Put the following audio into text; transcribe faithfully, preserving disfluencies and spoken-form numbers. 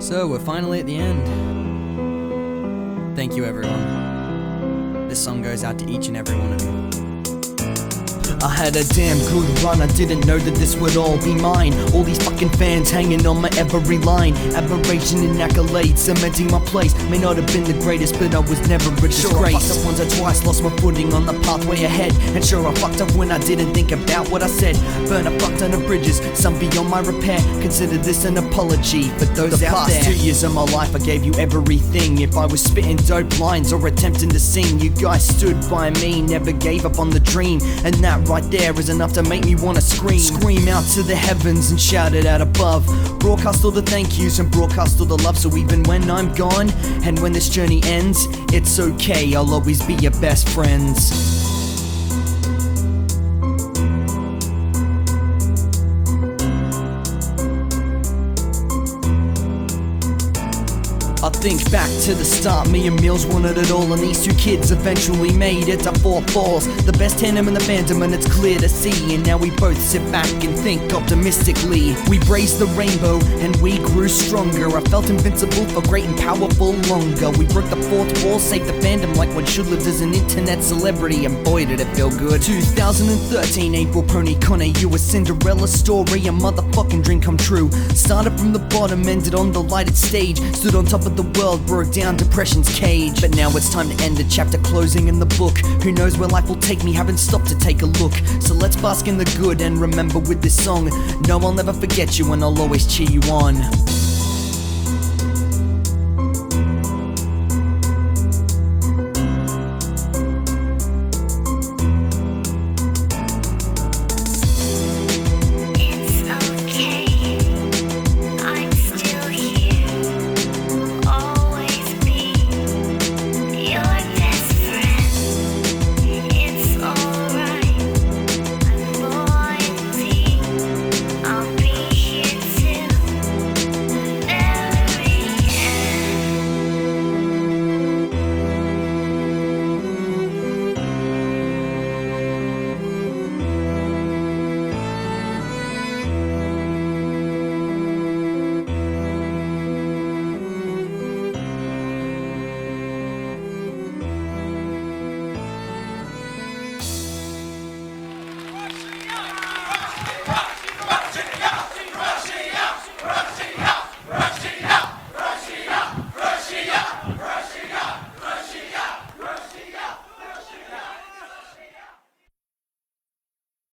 So, we're finally at the end. Thank you, everyone. This song goes out to each and every one of you. I had a damn good run, I didn't know that this would all be mine. All these fucking fans hanging on my every line. Admiration and accolades cementing my place. May not have been the greatest, but I was never a disgrace. Sure, I fucked up once or twice, lost my footing on the pathway ahead. And sure, I fucked up when I didn't think about what I said. Burn a fuck ton of bridges, some beyond my repair. Consider this an apology for those the out there. The past two years of my life, I gave you everything. If I was spitting dope lines or attempting to sing, you guys stood by me, never gave up on the dream. And that right there is enough to make me wanna scream. Scream out to the heavens and shout it out above. Broadcast all the thank yous and broadcast all the love. So even when I'm gone and when this journey ends, it's okay, I'll always be your best friends. I think back to the start, me and Mills wanted it all, and these two kids eventually made it to four falls. The best tandem in the fandom, and it's clear to see. And now we both sit back and think optimistically. We brazed the rainbow and we grew stronger. I felt invincible for great and powerful longer. We broke the fourth wall, saved the fandom like one should lived as an internet celebrity, and boy did it feel good. two thousand thirteen, April Pony Connor, you a Cinderella story, a motherfucking dream come true. Started from the bottom, ended on the lighted stage, stood on top of the world, broke down depression's cage. But now it's time to end the chapter, closing in the book. Who knows where life will take me, haven't stopped to take a look. So let's bask in the good and remember with this song, no, I'll never forget you and I'll always cheer you on.